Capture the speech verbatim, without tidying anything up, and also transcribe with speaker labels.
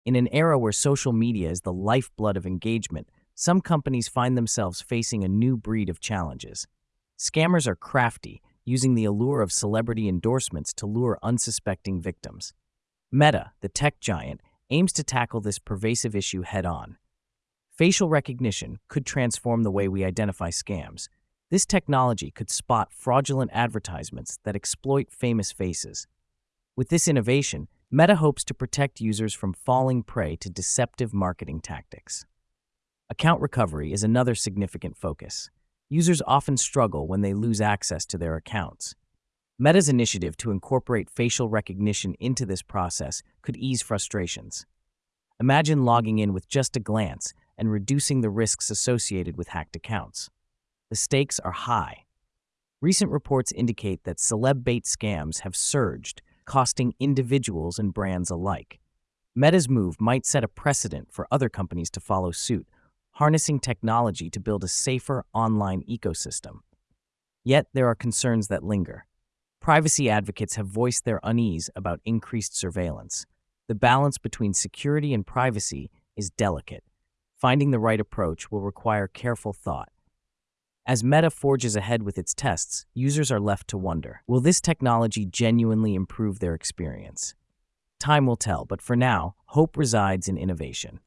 Speaker 1: In an era where social media is the lifeblood of engagement, some companies find themselves facing a new breed of challenges. Scammers are crafty, using the allure of celebrity endorsements to lure unsuspecting victims. Meta, the tech giant, aims to tackle this pervasive issue head-on. Facial recognition could transform the way we identify scams. This technology could spot fraudulent advertisements that exploit famous faces. With this innovation, Meta hopes to protect users from falling prey to deceptive marketing tactics. Account recovery is another significant focus. Users often struggle when they lose access to their accounts. Meta's initiative to incorporate facial recognition into this process could ease frustrations. Imagine logging in with just a glance and reducing the risks associated with hacked accounts. The stakes are high. Recent reports indicate that celeb bait scams have surged, costing individuals and brands alike. Meta's move might set a precedent for other companies to follow suit, harnessing technology to build a safer online ecosystem. Yet there are concerns that linger. Privacy advocates have voiced their unease about increased surveillance. The balance between security and privacy is delicate. Finding the right approach will require careful thought. As Meta forges ahead with its tests, users are left to wonder, will this technology genuinely improve their experience? Time will tell, but for now, hope resides in innovation.